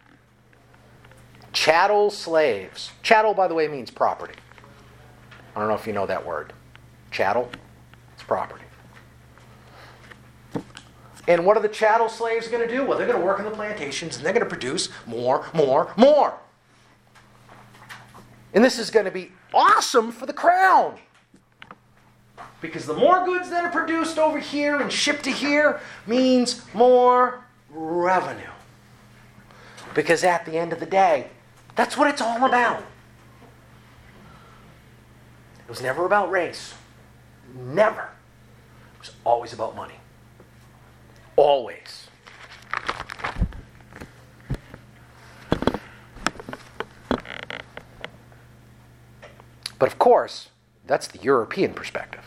Chattel slaves. Chattel, by the way, means property. I don't know if you know that word. Chattel, it's property. And what are the chattel slaves going to do? Well, they're going to work in the plantations and they're going to produce more. And this is going to be awesome for the crown. Because the more goods that are produced over here and shipped to here means more revenue. Because at the end of the day, that's what it's all about. It was never about race. Never. It was always about money. Always. But of course, that's the European perspective.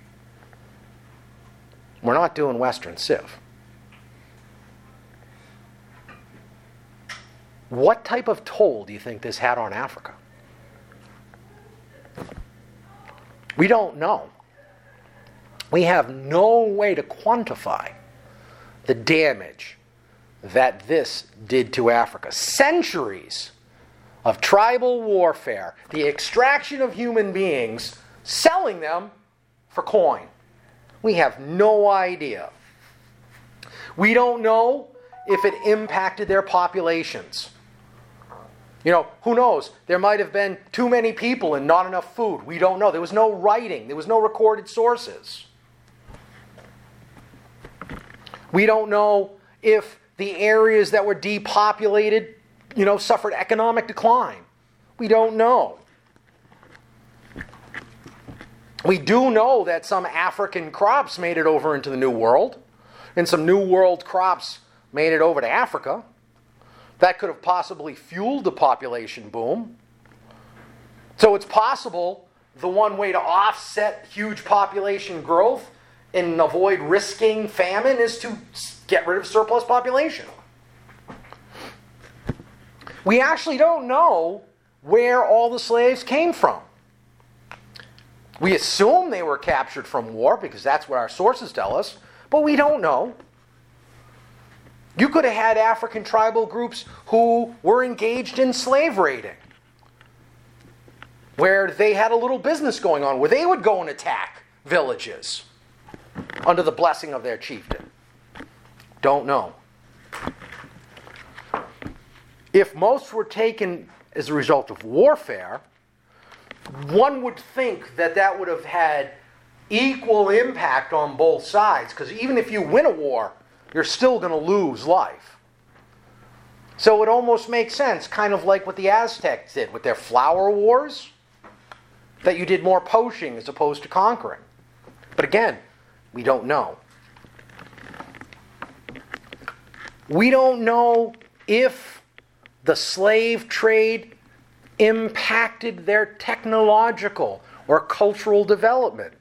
We're not doing Western Civ. What type of toll do you think this had on Africa? We don't know. We have no way to quantify the damage that this did to Africa. Centuries of tribal warfare, the extraction of human beings, selling them for coin. We have no idea. We don't know if it impacted their populations. You know, who knows? There might have been too many people and not enough food. We don't know. There was no writing. There was no recorded sources. We don't know if the areas that were depopulated, suffered economic decline. We don't know. We do know that some African crops made it over into the New World, and some New World crops made it over to Africa. That could have possibly fueled the population boom. So it's possible the one way to offset huge population growth and avoid risking famine is to get rid of surplus population. We actually don't know where all the slaves came from. We assume they were captured from war because that's what our sources tell us, but we don't know. You could have had African tribal groups who were engaged in slave raiding, where they had a little business going on, where they would go and attack villages under the blessing of their chieftain. Don't know. If most were taken as a result of warfare, one would think that that would have had equal impact on both sides, because even if you win a war, you're still going to lose life. So it almost makes sense, kind of like what the Aztecs did with their flower wars, that you did more poaching as opposed to conquering. But again, we don't know. We don't know if the slave trade impacted their technological or cultural development.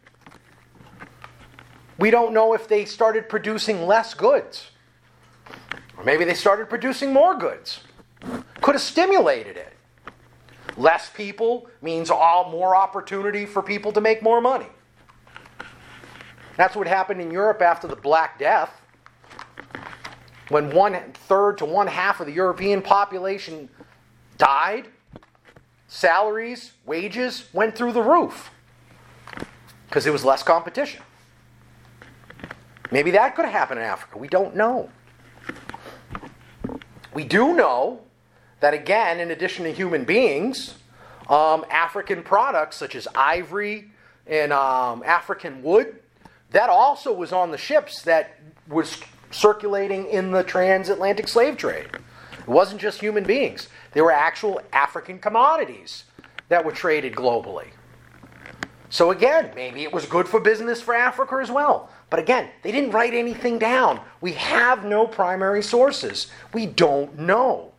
We don't know if they started producing less goods. Or maybe they started producing more goods. Could have stimulated it. Less people means more opportunity for people to make more money. That's what happened in Europe after the Black Death. When 1/3 to 1/2 of the European population died, salaries, wages went through the roof because there was less competition. Maybe that could have happened in Africa. We don't know. We do know that, again, in addition to human beings, African products such as ivory and African wood, that also was on the ships that was circulating in the transatlantic slave trade. It wasn't just human beings. There were actual African commodities that were traded globally. So again, maybe it was good for business for Africa as well. But again, they didn't write anything down. We have no primary sources. We don't know.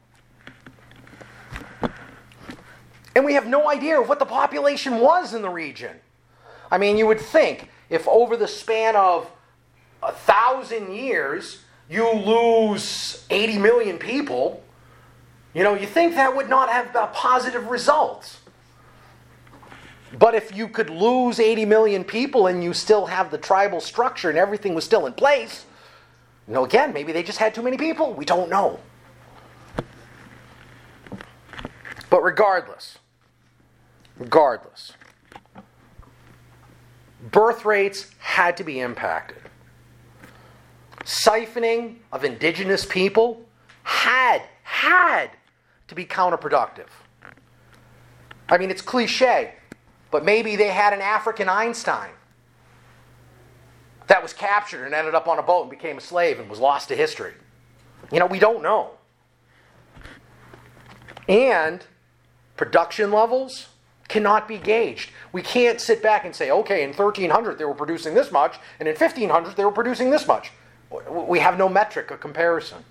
And we have no idea of what the population was in the region. I mean, you would think if over the span of 1,000 years, you lose 80 million people, you think that would not have positive results. But if you could lose 80 million people and you still have the tribal structure and everything was still in place, again, maybe they just had too many people. We don't know. But regardless, birth rates had to be impacted. Siphoning of indigenous people had to be counterproductive. I mean, it's cliche, but maybe they had an African Einstein that was captured and ended up on a boat and became a slave and was lost to history. We don't know. And production levels cannot be gauged. We can't sit back and say, okay, in 1300 they were producing this much, and in 1500 they were producing this much. We have no metric of comparison.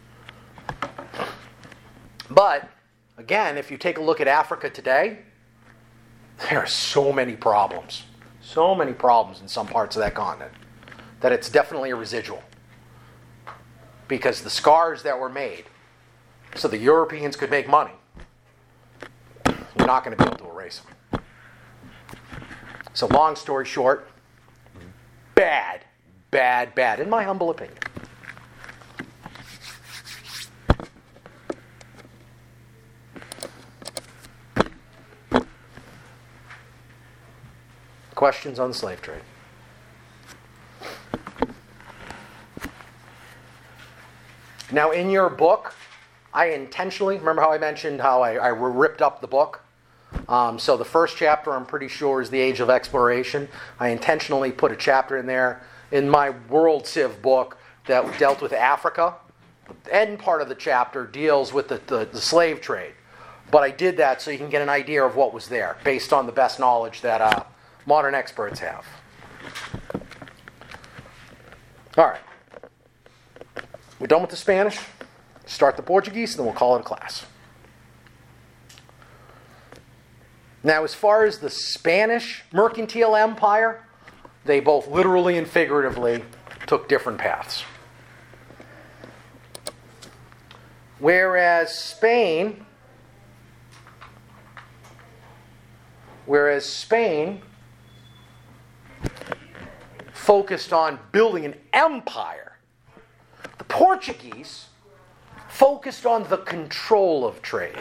But, again, if you take a look at Africa today, there are so many problems in some parts of that continent, that it's definitely a residual. Because the scars that were made so the Europeans could make money, you're not going to be able to erase them. So long story short, bad, in my humble opinion. Questions on the slave trade? Now, in your book, I intentionally, remember how I mentioned how I ripped up the book? So the first chapter, I'm pretty sure, is the Age of Exploration. I intentionally put a chapter in there in my World Civ book that dealt with Africa. The end part of the chapter deals with the slave trade. But I did that so you can get an idea of what was there, based on the best knowledge that modern experts have. All right. We're done with the Spanish. Start the Portuguese, and then we'll call it a class. Now, as far as the Spanish mercantile empire, they both literally and figuratively took different paths. Whereas Spain focused on building an empire, the Portuguese focused on the control of trade.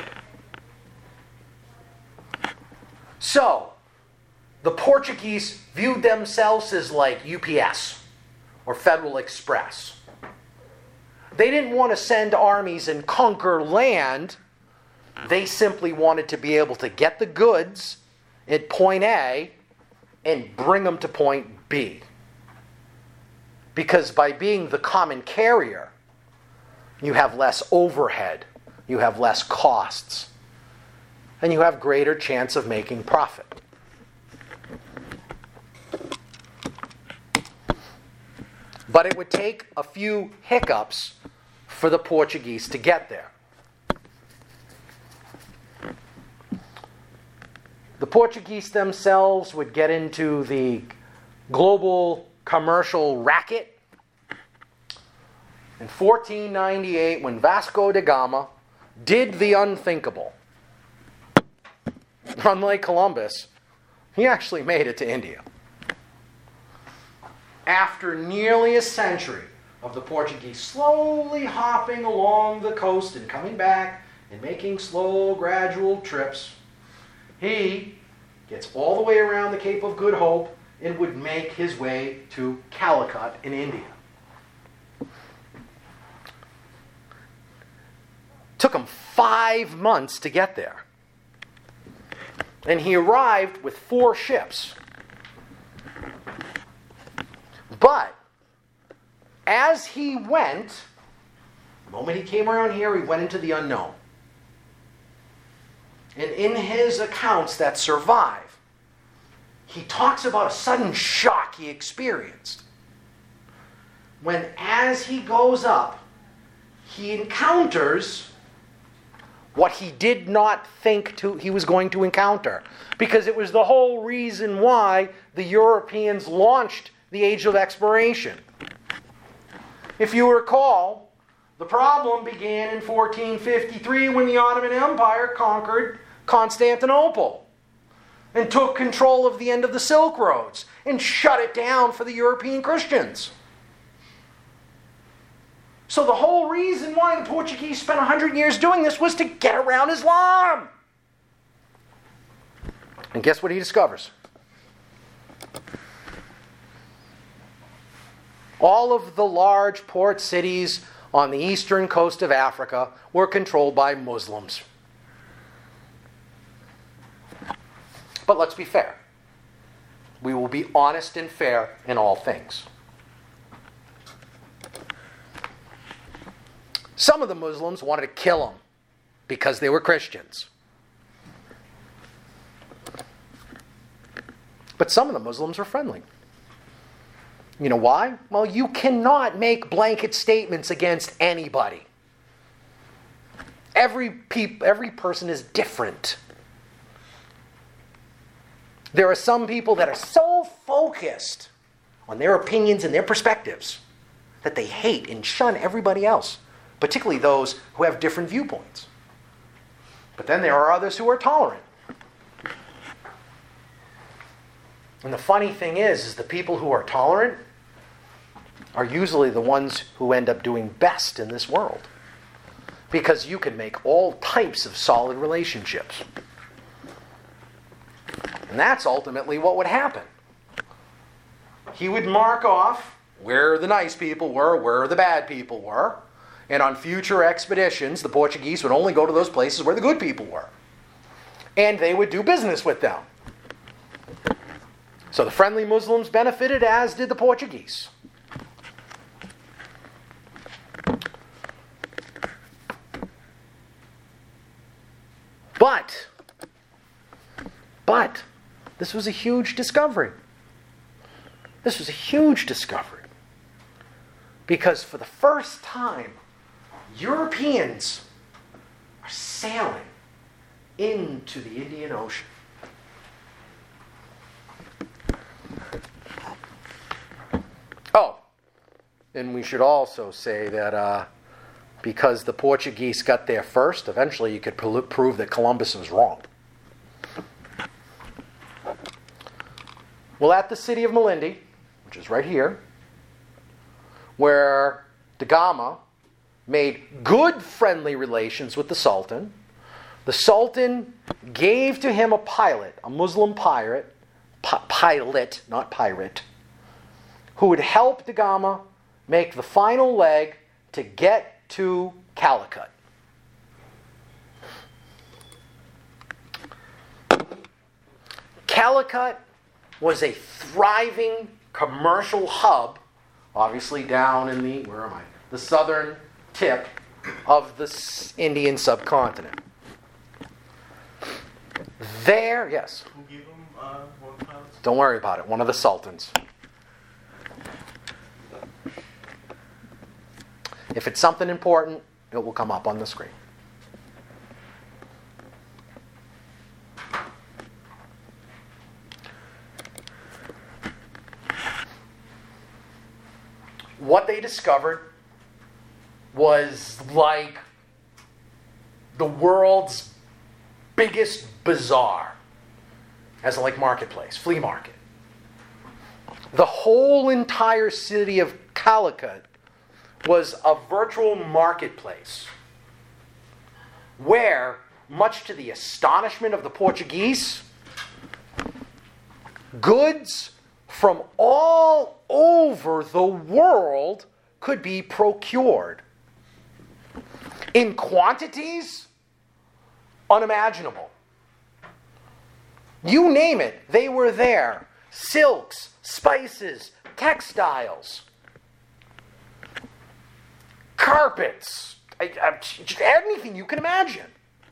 So, the Portuguese viewed themselves as like UPS or Federal Express. They didn't want to send armies and conquer land. They simply wanted to be able to get the goods at point A and bring them to point B. Because by being the common carrier, you have less overhead, you have less costs, and you have greater chance of making profit. But it would take a few hiccups for the Portuguese to get there. The Portuguese themselves would get into the global commercial racket. In 1498, when Vasco da Gama did the unthinkable, unlike Columbus, he actually made it to India. After nearly a century of the Portuguese slowly hopping along the coast and coming back and making slow, gradual trips, he gets all the way around the Cape of Good Hope and would make his way to Calicut in India. Took him 5 months to get there. And he arrived with 4 ships. But as he went, the moment he came around here, he went into the unknown. And in his accounts that survive, he talks about a sudden shock he experienced. When as he goes up, he encounters what he did not think he was going to encounter. Because it was the whole reason why the Europeans launched the Age of Exploration. If you recall, the problem began in 1453 when the Ottoman Empire conquered Constantinople and took control of the end of the Silk Roads and shut it down for the European Christians. So the whole reason why the Portuguese spent 100 years doing this was to get around Islam. And guess what he discovers? All of the large port cities on the eastern coast of Africa were controlled by Muslims. But let's be fair. We will be honest and fair in all things. Some of the Muslims wanted to kill them because they were Christians. But some of the Muslims were friendly. You know why? Well, you cannot make blanket statements against anybody. Every person is different. There are some people that are so focused on their opinions and their perspectives that they hate and shun everybody else, particularly those who have different viewpoints. But then there are others who are tolerant. And the funny thing is the people who are tolerant are usually the ones who end up doing best in this world. Because you can make all types of solid relationships. And that's ultimately what would happen. He would mark off where the nice people were, where the bad people were. And on future expeditions, the Portuguese would only go to those places where the good people were. And they would do business with them. So the friendly Muslims benefited, as did the Portuguese. But, this was a huge discovery. This was a huge discovery. Because for the first time, Europeans are sailing into the Indian Ocean. Oh, and we should also say that because the Portuguese got there first, eventually you could prove that Columbus was wrong. Well, at the city of Malindi, which is right here, where Da Gama made good friendly relations with the Sultan gave to him a pilot, a Muslim pilot, not pirate, who would help Da Gama make the final leg to get to Calicut. Calicut was a thriving commercial hub, obviously down in the southern tip of the Indian subcontinent. There, yes. Who gave him one pilot? Don't worry about it. One of the sultans. If it's something important, it will come up on the screen. What they discovered was like the world's biggest bazaar, as in like marketplace, flea market. The whole entire city of Calicut was a virtual marketplace where, much to the astonishment of the Portuguese, goods from all over the world could be procured in quantities unimaginable. You name it, they were there. Silks, spices, textiles, carpets, just anything you can imagine.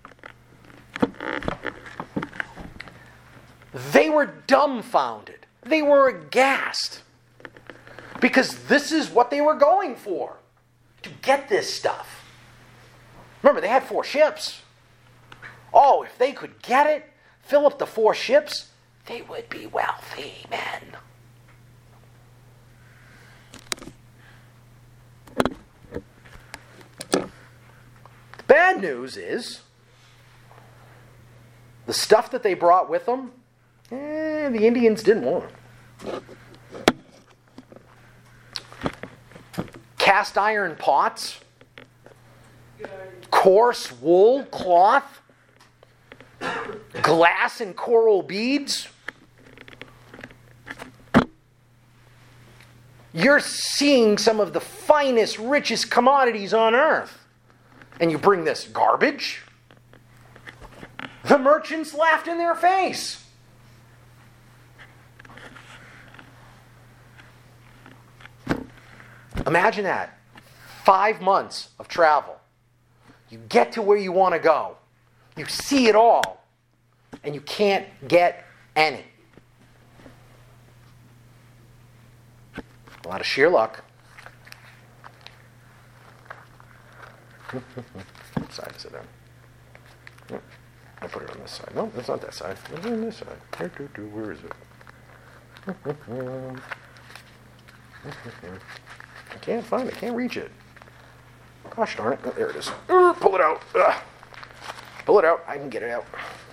They were dumbfounded. They were aghast. Because this is what they were going for. To get this stuff. Remember, they had 4 ships. Oh, if they could get it, fill up the 4 ships, they would be wealthy men. bad news is, the stuff that they brought with them, the Indians didn't want. Cast iron pots, coarse wool cloth, glass and coral beads. You're seeing some of the finest, richest commodities on earth. And you bring this garbage? The merchants laughed in their face. Imagine that. 5 months of travel. You get to where you want to go. You see it all. And you can't get any. A lot of sheer luck. What side is it on? I'll put it on this side. No, it's not that side. It's on this side. Where is it? I can't find it. I can't reach it. Gosh darn it. Oh, there it is. Pull it out. Pull it out. I can get it out.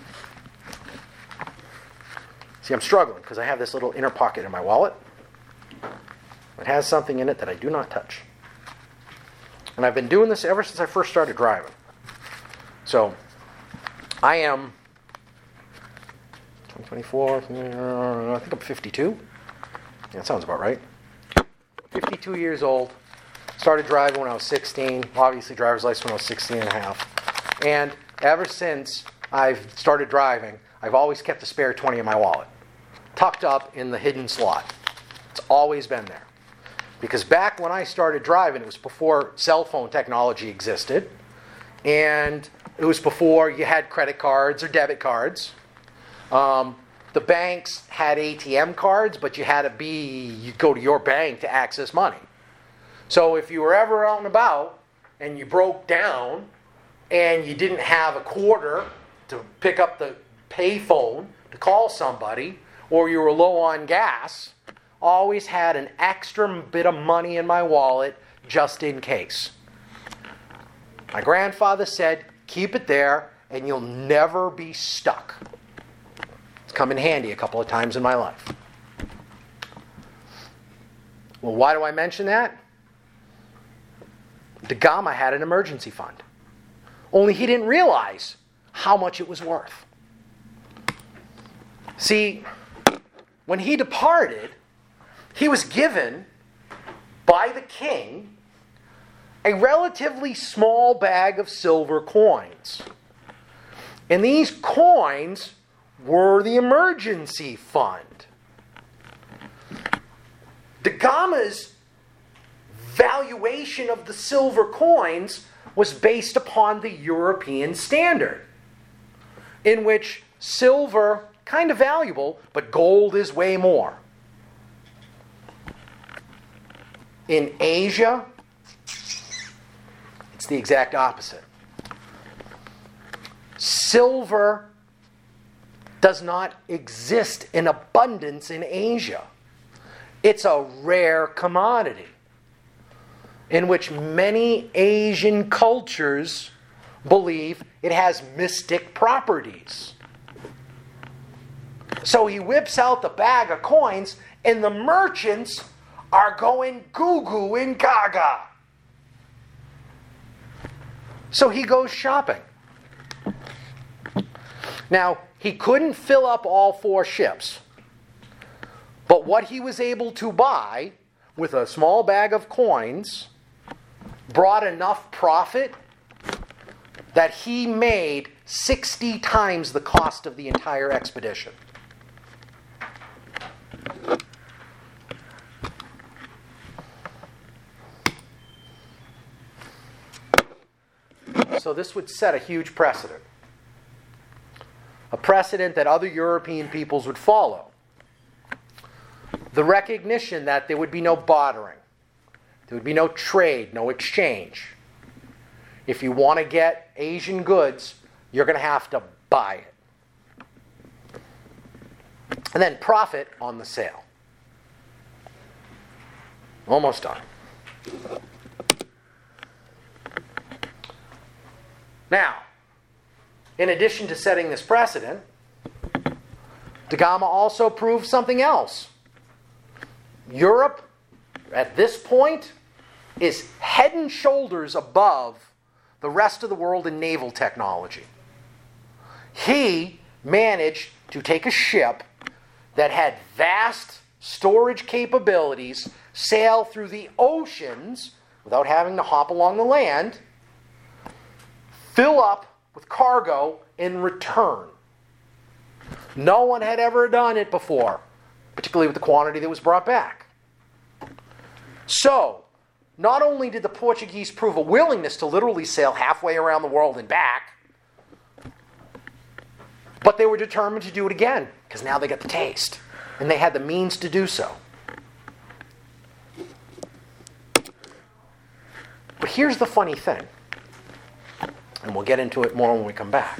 See, I'm struggling because I have this little inner pocket in my wallet. It has something in it that I do not touch. And I've been doing this ever since I first started driving. So, I am 24, I think I'm 52. Yeah, that sounds about right. 52 years old. Started driving when I was 16. Obviously, driver's license when I was 16 and a half. And ever since I've started driving, I've always kept a spare 20 in my wallet. Tucked up in the hidden slot. It's always been there. Because back when I started driving, it was before cell phone technology existed. And it was before you had credit cards or debit cards. The banks had ATM cards, but you go to your bank to access money. So if you were ever out and about and you broke down and you didn't have a quarter to pick up the pay phone to call somebody, or you were low on gas, always had an extra bit of money in my wallet just in case. My grandfather said, keep it there and you'll never be stuck. It's come in handy a couple of times in my life. Well, why do I mention that? Da Gama had an emergency fund. Only he didn't realize how much it was worth. See, when he departed, he was given by the king a relatively small bag of silver coins. And these coins were the emergency fund. Da Gama's valuation of the silver coins was based upon the European standard, in which silver, kind of valuable, but gold is way more. In Asia, it's the exact opposite. Silver does not exist in abundance in Asia. It's a rare commodity in which many Asian cultures believe it has mystic properties. So he whips out the bag of coins, and the merchants are going goo-goo and gaga. So he goes shopping. Now, he couldn't fill up all 4 ships. But what he was able to buy with a small bag of coins brought enough profit that he made 60 times the cost of the entire expedition. So this would set a huge precedent. A precedent that other European peoples would follow. The recognition that there would be no bartering. There would be no trade, no exchange. If you want to get Asian goods, you're going to have to buy it. And then profit on the sale. Almost done. Now, in addition to setting this precedent, Da Gama also proved something else. Europe, at this point, is head and shoulders above the rest of the world in naval technology. He managed to take a ship that had vast storage capabilities, sail through the oceans without having to hop along the land, fill up with cargo, and return. No one had ever done it before, particularly with the quantity that was brought back. So, not only did the Portuguese prove a willingness to literally sail halfway around the world and back, but they were determined to do it again, because now they got the taste, and they had the means to do so. But here's the funny thing, and we'll get into it more when we come back.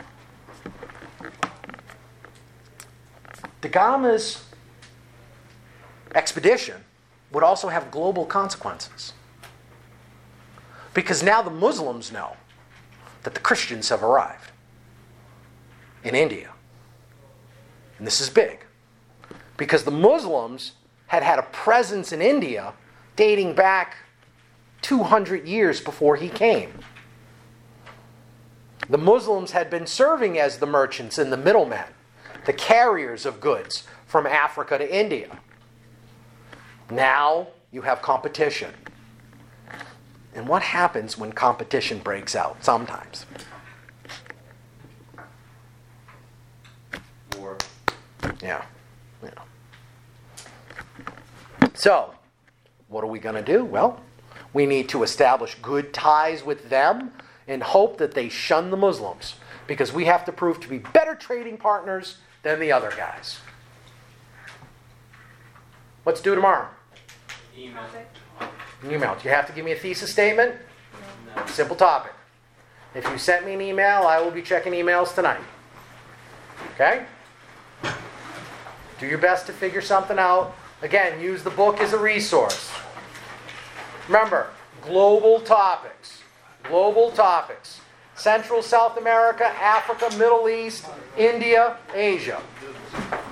Da Gama's expedition would also have global consequences. Because now the Muslims know that the Christians have arrived in India. And this is big. Because the Muslims had had a presence in India dating back 200 years before he came. The Muslims had been serving as the merchants and the middlemen, the carriers of goods from Africa to India. Now you have competition. And what happens when competition breaks out sometimes? War. Yeah. So, what are we going to do? Well, we need to establish good ties with them and hope that they shun the Muslims, because we have to prove to be better trading partners than the other guys. What's due tomorrow? Email. Email. Do you have to give me a thesis statement? No. Simple topic. If you sent me an email, I will be checking emails tonight. Okay? Do your best to figure something out. Again, use the book as a resource. Remember, global topics. Global topics. Central, South America, Africa, Middle East, India, Asia.